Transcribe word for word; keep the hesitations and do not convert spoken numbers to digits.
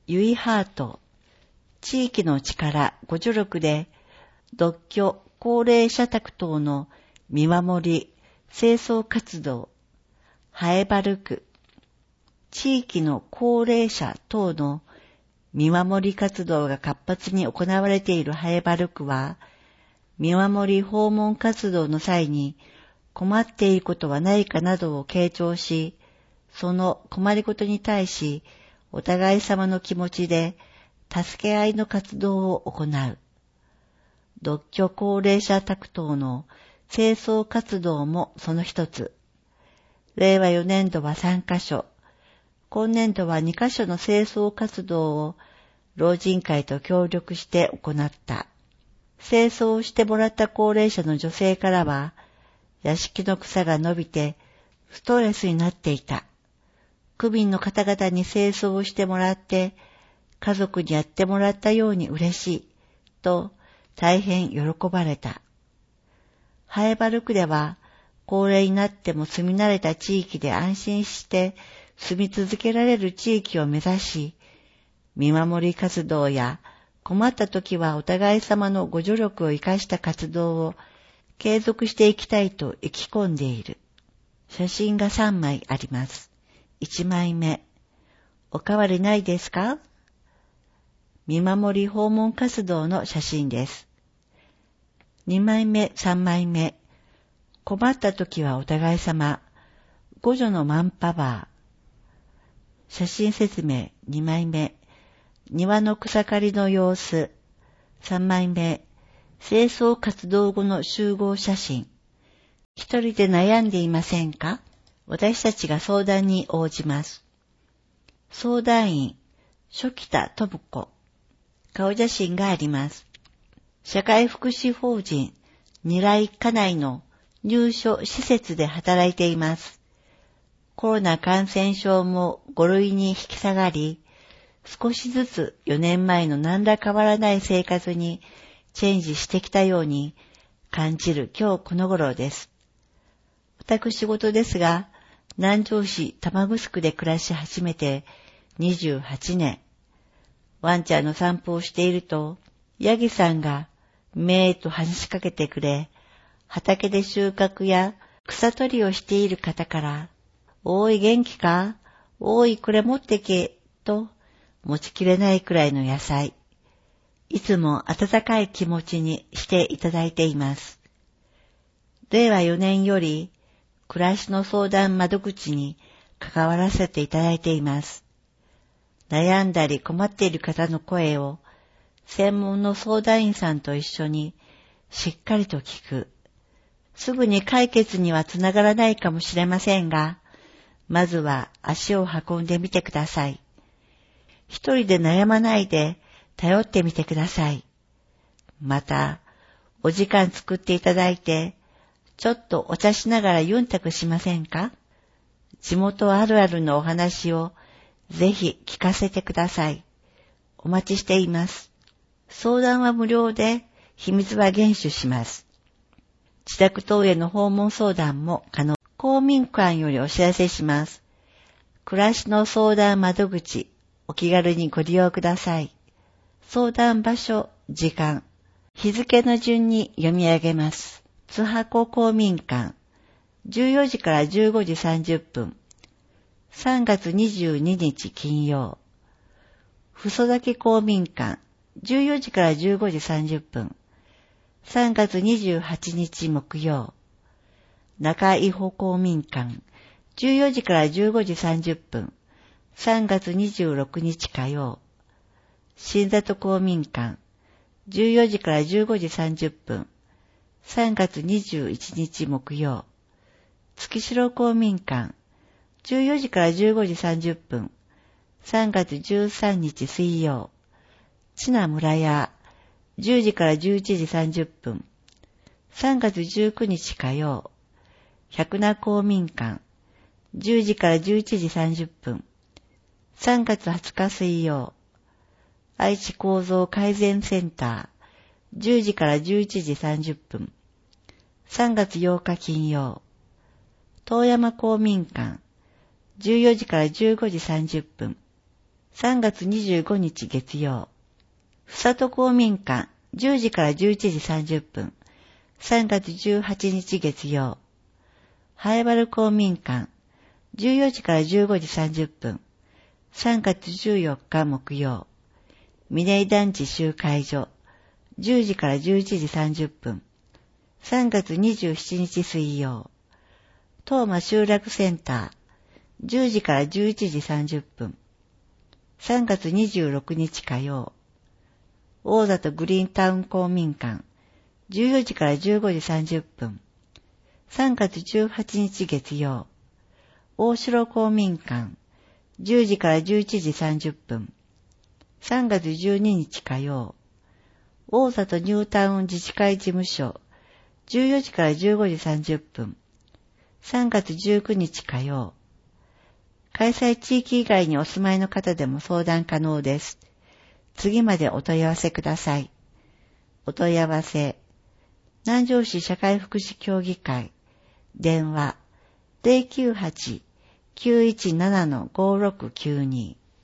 ユイハート、地域の力ご助力で、独居高齢者宅等の見守り、清掃活動、ハエバルク、地域の高齢者等の見守り活動が活発に行われているハエバルクは、見守り訪問活動の際に困っていることはないかなどを傾聴し、その困りごとに対し、お互い様の気持ちで助け合いの活動を行う。独居高齢者宅等の清掃活動もその一つ。れいわよねんどはさんかしょ、今年度はにかしょの清掃活動を老人会と協力して行った。清掃をしてもらった高齢者の女性からは、屋敷の草が伸びてストレスになっていた。区民の方々に清掃をしてもらって、家族にやってもらったように嬉しい、と大変喜ばれた。ハエバルクでは、高齢になっても住み慣れた地域で安心して住み続けられる地域を目指し、見守り活動や困った時はお互い様のご助力を生かした活動を継続していきたいと意気込んでいる。写真がさんまいあります。いちまいめ。おかわりないですか？見守り訪問活動の写真です。にまいめ、さんまいめ。困った時はお互い様。五女のマンパワー。写真説明にまいめ。庭の草刈りの様子。さんまいめ。清掃活動後の集合写真。一人で悩んでいませんか？私たちが相談に応じます。相談員、初期田信子。顔写真があります。社会福祉法人、二来家内の入所施設で働いています。コロナ感染症もご類に引き下がり、少しずつよねんまえの何ら変わらない生活にチェンジしてきたように感じる今日この頃です。私事ですが、南城市玉城で暮らし始めてにじゅうはちねん。ワンちゃんの散歩をしていると、ヤギさんがめーと話しかけてくれ、畑で収穫や草取りをしている方から、おーい元気か？おーいこれ持ってけ、と持ちきれないくらいの野菜。いつも温かい気持ちにしていただいています。れいわよねんより、暮らしの相談窓口に関わらせていただいています。悩んだり困っている方の声を、専門の相談員さんと一緒にしっかりと聞く。すぐに解決にはつながらないかもしれませんが、まずは足を運んでみてください。一人で悩まないで頼ってみてください。また、お時間作っていただいて、ちょっとお茶しながらユンタクしませんか？地元あるあるのお話をぜひ聞かせてください。お待ちしています。相談は無料で、秘密は厳守します。自宅等への訪問相談も可能。公民館よりお知らせします。暮らしの相談窓口、お気軽にご利用ください。相談場所、時間、日付の順に読み上げます。津箱公民館、じゅうよじからじゅうごじさんじゅっぷん、さんがつにじゅうににち金曜。細崎公民館、じゅうよじからじゅうごじさんじゅっぷん、さんがつにじゅうはちにち木曜。中井保公民館、じゅうよじからじゅうごじさんじゅっぷん、さんがつにじゅうろくにち火曜。新里公民館、じゅうよじからじゅうごじさんじゅっぷん、さんがつにじゅういちにち木曜。月城公民館、じゅうよじからじゅうごじさんじゅっぷん、さんがつじゅうさんにち水曜。知名村屋、じゅうじからじゅういちじさんじゅっぷん、さんがつじゅうくにち火曜。百名公民館、じゅうじからじゅういちじさんじゅっぷん、さんがつはつか水曜。愛知構造改善センター、じゅうじからじゅういちじさんじゅっぷん、さんがつようか金曜。遠山公民館、じゅうよじからじゅうごじさんじゅっぷん、 さんがつにじゅうごにち月曜。ふさと公民館じゅうじからじゅういちじさんじゅっぷん。さんがつじゅうはちにち月曜。ハエバル公民館じゅうよじからじゅうごじさんじゅっぷん。さんがつじゅうよっか木曜。峰井団地集会所じゅうじからじゅういちじさんじゅっぷん。さんがつにじゅうしちにち水曜。東間集落センターじゅうじからじゅういちじさんじゅっぷん。さんがつにじゅうろくにち火曜。大里グリーンタウン公民館じゅうよじからじゅうごじさんじゅっぷん。さんがつじゅうはちにち月曜。大城公民館じゅうじからじゅういちじさんじゅっぷん。さんがつじゅうににち火曜。大里ニュータウン自治会事務所じゅうよじからじゅうごじさんじゅっぷん。さんがつじゅうくにち火曜。開催地域以外にお住まいの方でも相談可能です。次までお問い合わせください。お問い合わせ。南城市社会福祉協議会。電話 ゼロきゅうはち きゅういちなな ごろくきゅうに